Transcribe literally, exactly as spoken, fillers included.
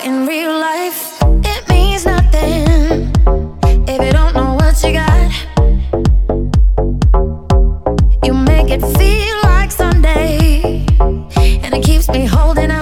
in real life. It means nothing if you don't know what you got. You make it feel like Sunday, and it keeps me holding